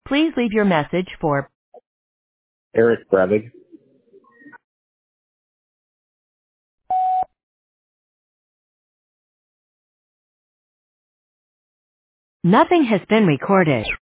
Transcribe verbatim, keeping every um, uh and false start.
Please leave your message for Eric Brevig. Nothing has been recorded.